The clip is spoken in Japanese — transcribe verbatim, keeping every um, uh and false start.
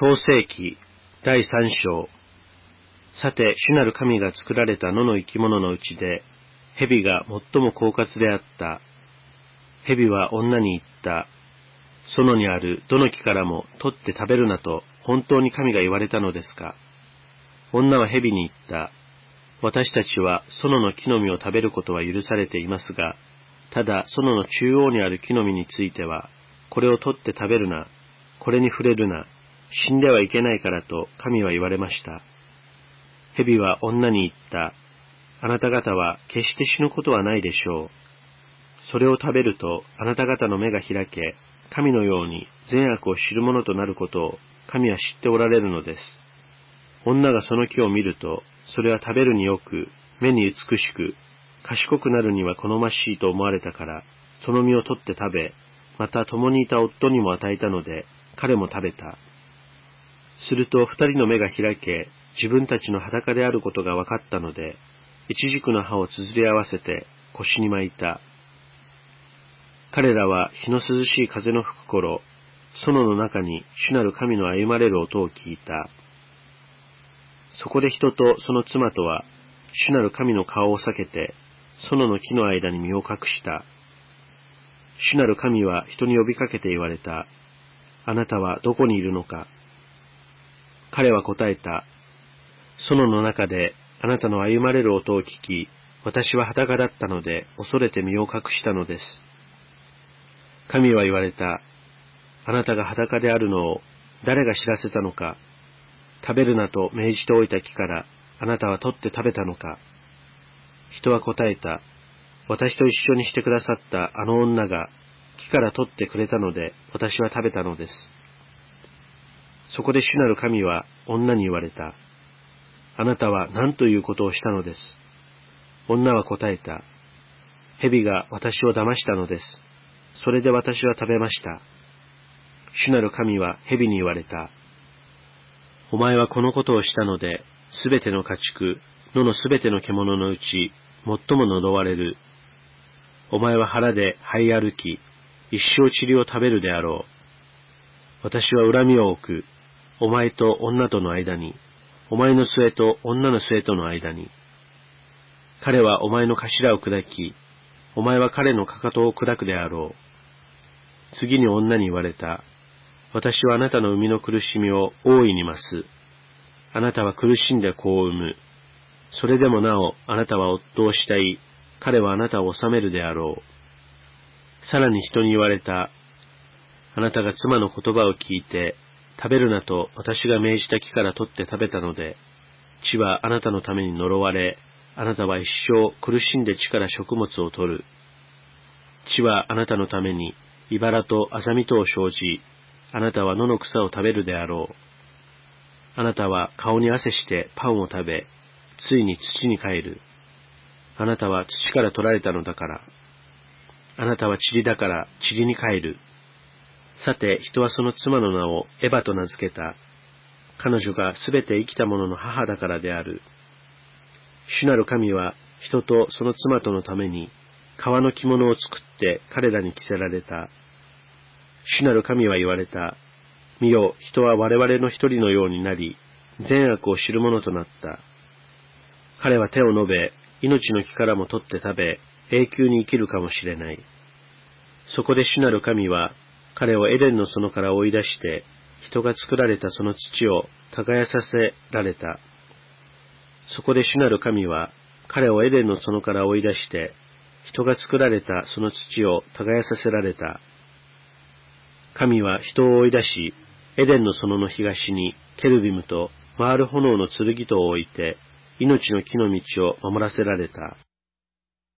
創世記だいさん章。さて、主なる神が作られた野の生き物のうちで、蛇が最も狡猾であった。蛇は女に言った。園にあるどの木からも取って食べるなと本当に神が言われたのですか。女は蛇に言った。私たちは園の木の実を食べることは許されていますが、ただ園の中央にある木の実については、これを取って食べるな、これに触れるな、死んではいけないからと神は言われました。蛇は女に言った。あなた方は決して死ぬことはないでしょう。それを食べるとあなた方の目が開け、神のように善悪を知るものとなることを神は知っておられるのです。女がその木を見ると、それは食べるによく、目に美しく、賢くなるには好ましいと思われたから、その実を取って食べ、また共にいた夫にも与えたので、彼も食べた。すると二人の目が開け、自分たちの裸であることが分かったので、イチジクの葉をつづり合わせて腰に巻いた。彼らは日の涼しい風の吹く頃、園の中に主なる神の歩まれる音を聞いた。そこで人とその妻とは、主なる神の顔を避けて、園の木の間に身を隠した。主なる神は人に呼びかけて言われた。あなたはどこにいるのか。彼は答えた。園の中であなたの歩まれる音を聞き、私は裸だったので恐れて身を隠したのです。神は言われた。あなたが裸であるのを誰が知らせたのか。食べるなと命じておいた木からあなたは取って食べたのか。人は答えた。私と一緒にしてくださったあの女が木から取ってくれたので私は食べたのです。そこで主なる神は女に言われた。あなたは何ということをしたのです。女は答えた。蛇が私を騙したのです。それで私は食べました。主なる神は蛇に言われた。お前はこのことをしたので、すべての家畜、野のすべての獣のうち、最も呪われる。お前は腹で這い歩き、一生塵を食べるであろう。私は恨みを置く。お前と女との間に、お前の末と女の末との間に。彼はお前の頭を砕き、お前は彼のかかとを砕くであろう。次に女に言われた。私はあなたの生みの苦しみを大いに増す。あなたは苦しんで子を産む。それでもなお、あなたは夫を慕い、彼はあなたを治めるであろう。さらに人に言われた。あなたが妻の言葉を聞いて、食べるなと私が命じた木から取って食べたので、地はあなたのために呪われ、あなたは一生苦しんで地から食物を取る。地はあなたのために茨とアザミとを生じ、あなたは野の草を食べるであろう。あなたは顔に汗してパンを食べ、ついに土に帰る。あなたは土から取られたのだから。あなたは塵だから塵に帰る。さて人はその妻の名をエバと名付けた。彼女がすべて生きた者の母だからである。主なる神は人とその妻とのために革の着物を作って彼らに着せられた。主なる神は言われた。見よ、人は我々の一人のようになり、善悪を知る者となった。彼は手を伸べ、命の木からも取って食べ、永久に生きるかもしれない。そこで主なる神は、彼をエデンの園から追い出して、人が作られたその土を耕させられた。そこで主なる神は、彼をエデンの園から追い出して、人が作られたその土を耕させられた。神は人を追い出し、エデンの園の東にケルビムと回る炎の剣とを置いて、命の木の道を守らせられた。